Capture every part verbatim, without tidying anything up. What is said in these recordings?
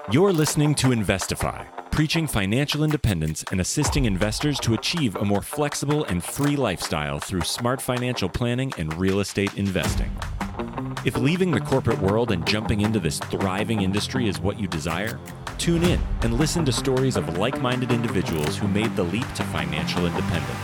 You're listening to Investify, preaching financial independence and assisting investors to achieve a more flexible and free lifestyle through smart financial planning and real estate investing. If leaving the corporate world and jumping into this thriving industry is what you desire, tune in and listen to stories of like-minded individuals who made the leap to financial independence.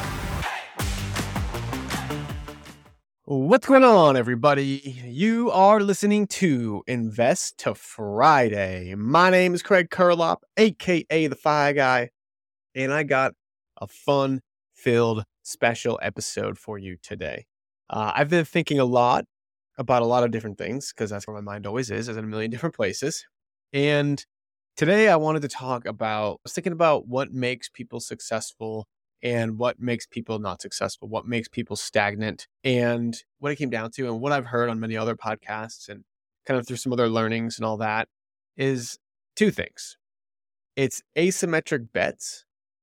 What's going on, everybody? You are listening to Invest to Friday. My name is Craig Curlop, aka the Fi Guy, and I got a fun-filled special episode for you today. Uh, I've been thinking a lot about a lot of different things because that's where my mind always is, is in a million different places. And today I wanted to talk about, I was thinking about what makes people successful and what makes people not successful, what makes people stagnant. And what it came down to, and what I've heard on many other podcasts and kind of through some other learnings and all that, is two things. It's asymmetric bets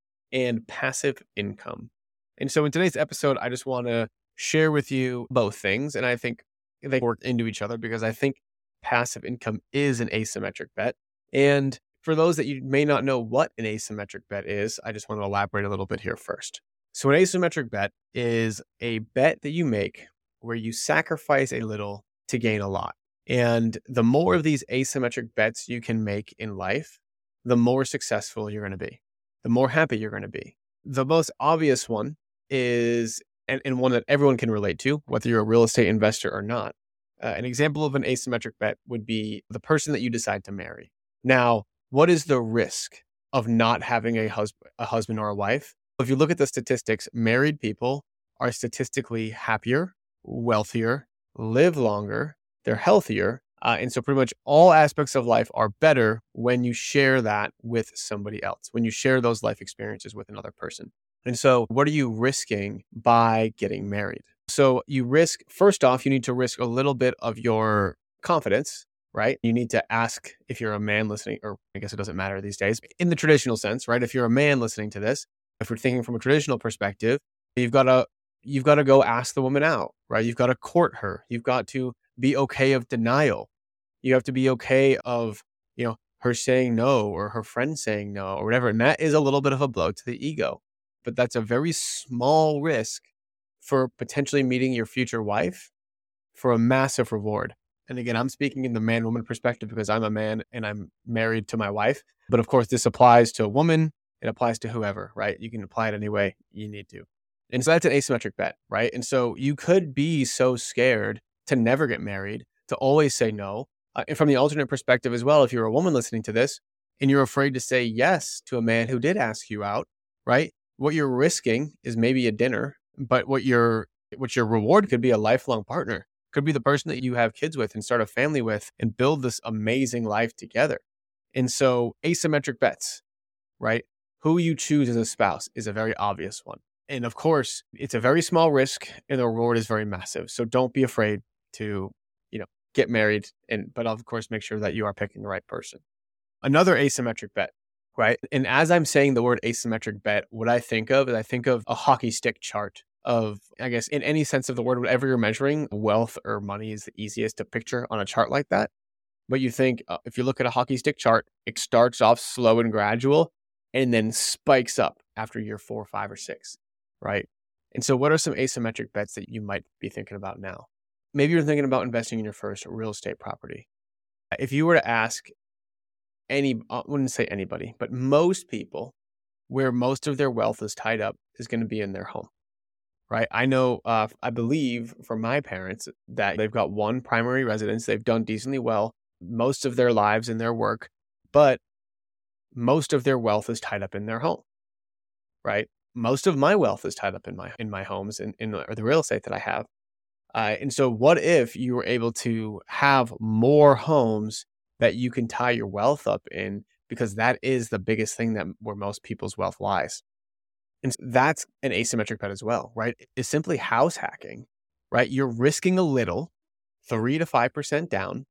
and passive income. And so in today's episode, I just want to share with you both things. And I think they work into each other because I think passive income is an asymmetric bet. And for those that you may not know what an asymmetric bet is, I just want to elaborate a little bit here first. So an asymmetric bet is a bet that you make where you sacrifice a little to gain a lot. And the more of these asymmetric bets you can make in life, the more successful you're going to be, the more happy you're going to be. The most obvious one is, and, and one that everyone can relate to, whether you're a real estate investor or not. Uh, an example of an asymmetric bet would be the person that you decide to marry. Now, what is the risk of not having a, hus- a husband or a wife? If you look at the statistics, married people are statistically happier, wealthier, live longer, they're healthier. Uh, and so pretty much all aspects of life are better when you share that with somebody else, when you share those life experiences with another person. And so what are you risking by getting married? So you risk, first off, you need to risk a little bit of your confidence, right? You need to ask if you're a man listening, or I guess it doesn't matter these days, in the traditional sense, right? If you're a man listening to this, if we're thinking from a traditional perspective, you've got to, you've got to go ask the woman out, right? You've got to court her. You've got to be okay of denial. You have to be okay of, you know, her saying no or her friend saying no or whatever. And that is a little bit of a blow to the ego, but that's a very small risk for potentially meeting your future wife for a massive reward. And again, I'm speaking in the man-woman perspective because I'm a man and I'm married to my wife. But of course, this applies to a woman. It applies to whoever, right? You can apply it any way you need to. And so that's an asymmetric bet, right? And so you could be so scared to never get married, to always say no. Uh, and from the alternate perspective as well, if you're a woman listening to this and you're afraid to say yes to a man who did ask you out, right? What you're risking is maybe a dinner, but what your what your reward could be a lifelong partner. Could be the person that you have kids with and start a family with and build this amazing life together. And so asymmetric bets, right? Who you choose as a spouse is a very obvious one. And of course, it's a very small risk and the reward is very massive. So don't be afraid to, you know, get married. And but of course, make sure that you are picking the right person. Another asymmetric bet, right? And as I'm saying the word asymmetric bet, what I think of is I think of a hockey stick chart of, I guess, in any sense of the word, whatever you're measuring, wealth or money is the easiest to picture on a chart like that. But you think, uh, if you look at a hockey stick chart, it starts off slow and gradual and then spikes up after year four, five, or six, right? And so what are some asymmetric bets that you might be thinking about now? Maybe you're thinking about investing in your first real estate property. If you were to ask any, I wouldn't say anybody, but most people, where most of their wealth is tied up is going to be in their home. Right. I know, uh, I believe from my parents that they've got one primary residence. They've done decently well most of their lives in their work, but most of their wealth is tied up in their home. Right. Most of my wealth is tied up in my in my homes and in, in the real estate that I have. Uh, and so what if you were able to have more homes that you can tie your wealth up in, because that is the biggest thing that where most people's wealth lies. And that's an asymmetric bet as well, right? It's simply house hacking, right? You're risking a little, three to five percent down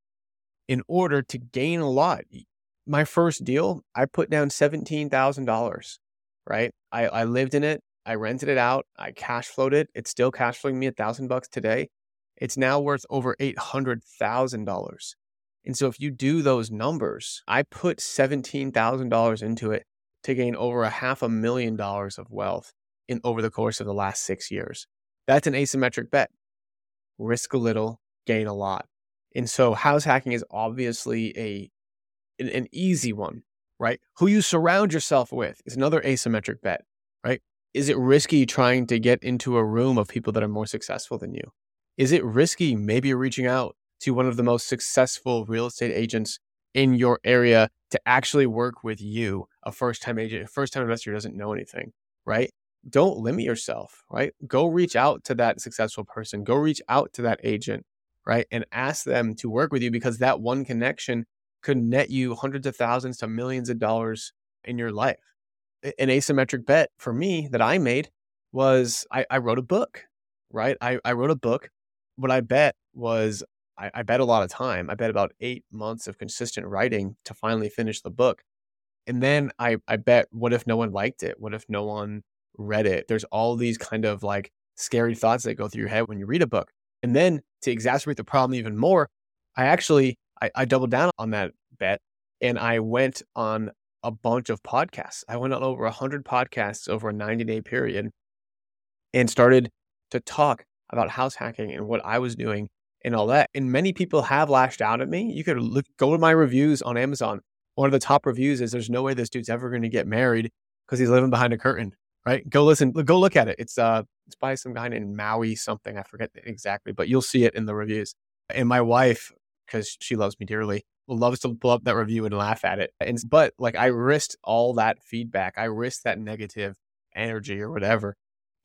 in order to gain a lot. My first deal, I put down seventeen thousand dollars, right? I, I lived in it. I rented it out. I cash flowed it. It's still cash flowing me a thousand bucks today. It's now worth over eight hundred thousand dollars. And so if you do those numbers, I put seventeen thousand dollars into it to gain over a half a million dollars of wealth in over the course of the last six years. That's an asymmetric bet. Risk a little, gain a lot. And so house hacking is obviously a an, an easy one, right? Who you surround yourself with is another asymmetric bet, right? Is it risky trying to get into a room of people that are more successful than you? Is it risky maybe reaching out to one of the most successful real estate agents in your area to actually work with you, a first-time agent, a first-time investor who doesn't know anything, right? Don't limit yourself, right? Go reach out to that successful person. Go reach out to that agent, right? And ask them to work with you, because that one connection could net you hundreds of thousands to millions of dollars in your life. An asymmetric bet for me that I made was I, I wrote a book, right? I, I wrote a book. What I bet was I, I bet a lot of time. I bet about eight months of consistent writing to finally finish the book. And then I, I bet, what if no one liked it? What if no one read it? There's all these kind of like scary thoughts that go through your head when you read a book. And then to exacerbate the problem even more, I actually, I, I doubled down on that bet and I went on a bunch of podcasts. I went on over one hundred podcasts over a ninety day period and started to talk about house hacking and what I was doing and all that. And many people have lashed out at me. You could look, go to my reviews on Amazon. One of the top reviews is, there's no way this dude's ever going to get married because he's living behind a curtain, right? Go listen, go look at it. It's uh, it's by some guy named Maui something. I forget exactly, but you'll see it in the reviews. And my wife, because she loves me dearly, loves to pull up that review and laugh at it. And but like I risked all that feedback. I risked that negative energy or whatever.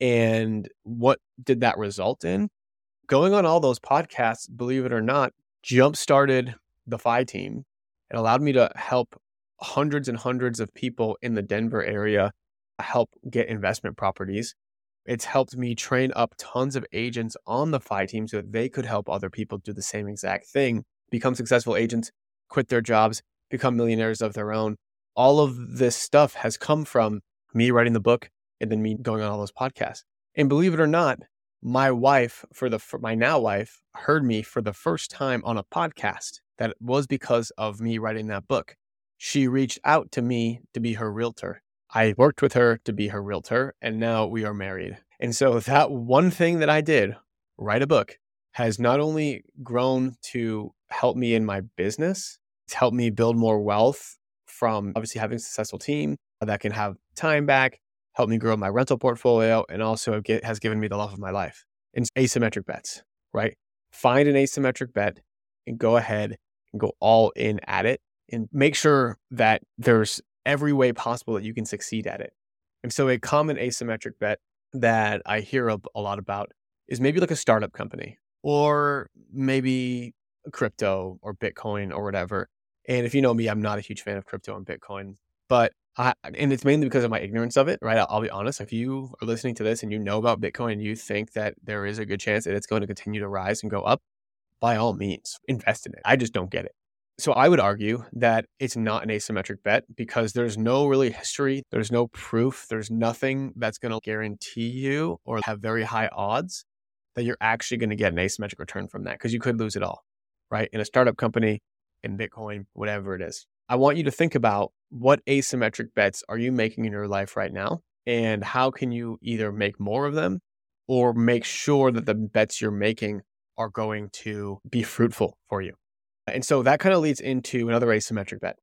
And what did that result in? Going on all those podcasts, believe it or not, jump-started the F I team. It allowed me to help hundreds and hundreds of people in the Denver area help get investment properties. It's helped me train up tons of agents on the F I team so that they could help other people do the same exact thing, become successful agents, quit their jobs, become millionaires of their own. All of this stuff has come from me writing the book and then me going on all those podcasts. And believe it or not, my wife, for the for my now wife, heard me for the first time on a podcast. That was because of me writing that book. She reached out to me to be her realtor. I worked with her to be her realtor, and now we are married. And so that one thing that I did, write a book, has not only grown to help me in my business, it's helped me build more wealth from obviously having a successful team that can have time back, help me grow my rental portfolio, and also get, has given me the love of my life. And asymmetric bets, right? Find an asymmetric bet and go ahead and go all in at it and make sure that there's every way possible that you can succeed at it. And so a common asymmetric bet that I hear a, a lot about is maybe like a startup company or maybe crypto or Bitcoin or whatever. And if you know me, I'm not a huge fan of crypto and Bitcoin, but I, and it's mainly because of my ignorance of it, right? I'll, I'll be honest. If you are listening to this and you know about Bitcoin and you think that there is a good chance that it's going to continue to rise and go up, by all means, invest in it. I just don't get it. So I would argue that it's not an asymmetric bet because there's no really history. There's no proof. There's nothing that's going to guarantee you or have very high odds that you're actually going to get an asymmetric return from that, because you could lose it all, right? In a startup company, in Bitcoin, whatever it is. I want you to think about what asymmetric bets are you making in your life right now, and how can you either make more of them or make sure that the bets you're making are going to be fruitful for you. And so that kind of leads into another asymmetric bet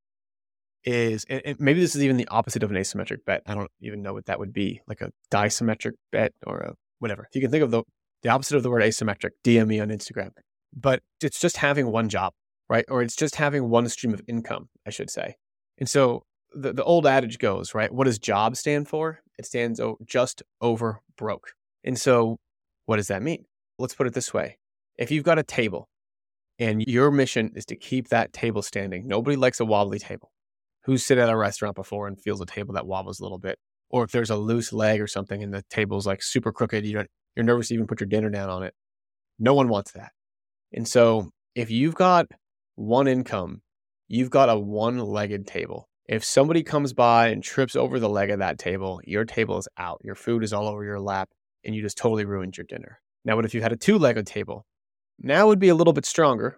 is, and maybe this is even the opposite of an asymmetric bet. I don't even know what that would be, like a disymmetric bet or a whatever. If you can think of the, the opposite of the word asymmetric, D M me on Instagram. But it's just having one job, right? Or it's just having one stream of income, I should say. And so the, the old adage goes, right? What does job stand for? It stands o- just over broke. And so what does that mean? Let's put it this way. If you've got a table and your mission is to keep that table standing, nobody likes a wobbly table. Who's sit at a restaurant before and feels a table that wobbles a little bit? Or if there's a loose leg or something and the table's like super crooked, you don't, you're nervous to even put your dinner down on it. No one wants that. And so if you've got one income, you've got a one-legged table. If somebody comes by and trips over the leg of that table, your table is out. Your food is all over your lap and you just totally ruined your dinner. Now, what if you had a two-legged table? Now would be a little bit stronger,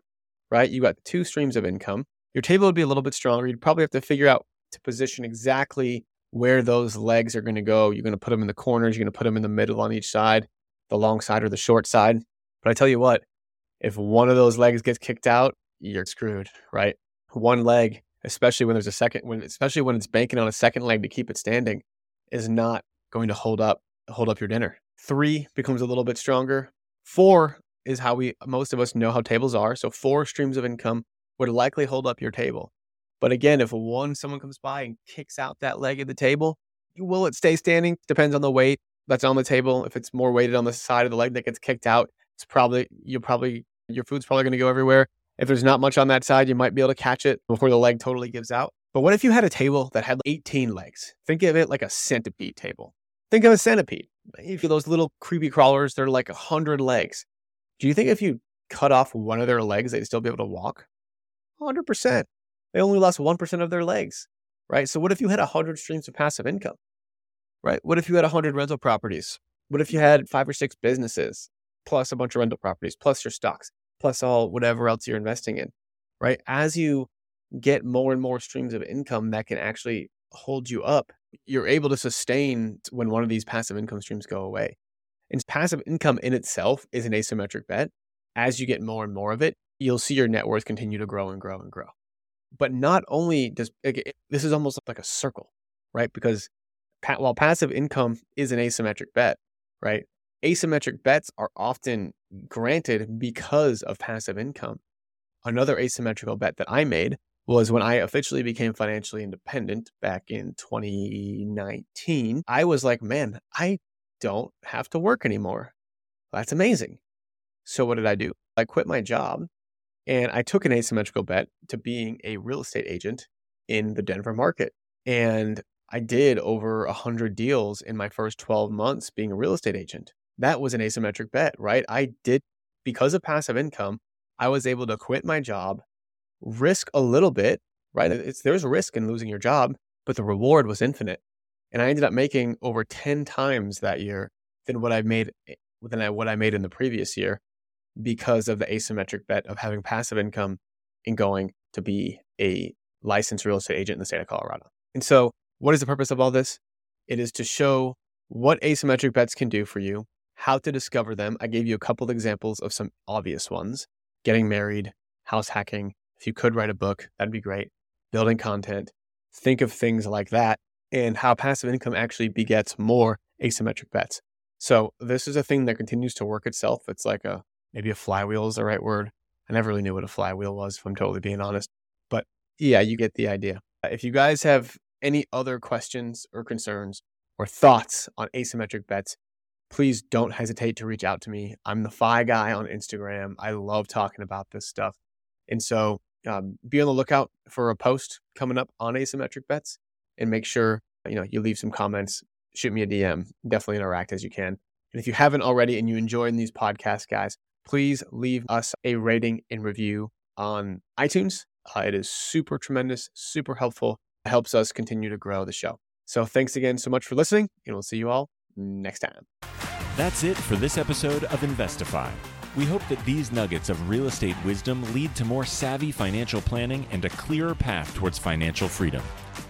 right? You got two streams of income. Your table would be a little bit stronger. You'd probably have to figure out to position exactly where those legs are going to go. You're going to put them in the corners. You're going to put them in the middle on each side, the long side or the short side. But I tell you what, if one of those legs gets kicked out, you're screwed, right? One leg, especially when there's a second, when especially when it's banking on a second leg to keep it standing, is not going to hold up, hold up your dinner. Three becomes a little bit stronger. Four is how we, most of us know how tables are. So four streams of income would likely hold up your table. But again, if one, someone comes by and kicks out that leg of the table, will it stay standing? Depends on the weight that's on the table. If it's more weighted on the side of the leg that gets kicked out, it's probably, you'll probably, your food's probably going to go everywhere. If there's not much on that side, you might be able to catch it before the leg totally gives out. But what if you had a table that had eighteen legs? Think of it like a centipede table. Think of a centipede. If you those little creepy crawlers, they're like a hundred legs. Do you think if you cut off one of their legs, they'd still be able to walk? one hundred percent. They only lost one percent of their legs, right? So what if you had one hundred streams of passive income, right? What if you had one hundred rental properties? What if you had five or six businesses, plus a bunch of rental properties, plus your stocks, plus all whatever else you're investing in, right? As you get more and more streams of income that can actually hold you up, you're able to sustain when one of these passive income streams go away. And passive income in itself is an asymmetric bet. As you get more and more of it, you'll see your net worth continue to grow and grow and grow. But not only does, this is almost like a circle, right? Because while passive income is an asymmetric bet, right? Asymmetric bets are often granted because of passive income. Another asymmetrical bet that I made was when I officially became financially independent back in twenty nineteen. I was like, man, I don't have to work anymore. That's amazing. So what did I do? I quit my job and I took an asymmetrical bet to being a real estate agent in the Denver market. And I did over one hundred deals in my first twelve months being a real estate agent. That was an asymmetric bet, right? I did, because of passive income, I was able to quit my job, risk a little bit, right? It's, there's a risk in losing your job, but the reward was infinite. And I ended up making over ten times that year than what I made than I, what I made in the previous year because of the asymmetric bet of having passive income and going to be a licensed real estate agent in the state of Colorado. And so what is the purpose of all this? It is to show what asymmetric bets can do for you, how to discover them. I gave you a couple of examples of some obvious ones: getting married, house hacking. If you could write a book, that'd be great. Building content. Think of things like that and how passive income actually begets more asymmetric bets. So this is a thing that continues to work itself. It's like a, maybe a flywheel is the right word. I never really knew what a flywheel was, if I'm totally being honest. But yeah, you get the idea. If you guys have any other questions or concerns or thoughts on asymmetric bets, please don't hesitate to reach out to me. I'm the Fi Guy on Instagram. I love talking about this stuff. And so um, be on the lookout for a post coming up on asymmetric bets, and make sure, you know, you leave some comments, shoot me a D M, definitely interact as you can. And if you haven't already and you enjoy these podcasts, guys, please leave us a rating and review on iTunes. Uh, it is super tremendous, super helpful. It helps us continue to grow the show. So thanks again so much for listening, and we'll see you all next time. That's it for this episode of Investify. We hope that these nuggets of real estate wisdom lead to more savvy financial planning and a clearer path towards financial freedom.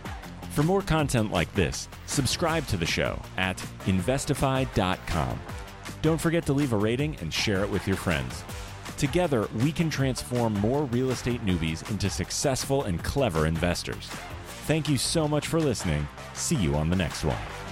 For more content like this, subscribe to the show at investify dot com. Don't forget to leave a rating and share it with your friends. Together, we can transform more real estate newbies into successful and clever investors. Thank you so much for listening. See you on the next one.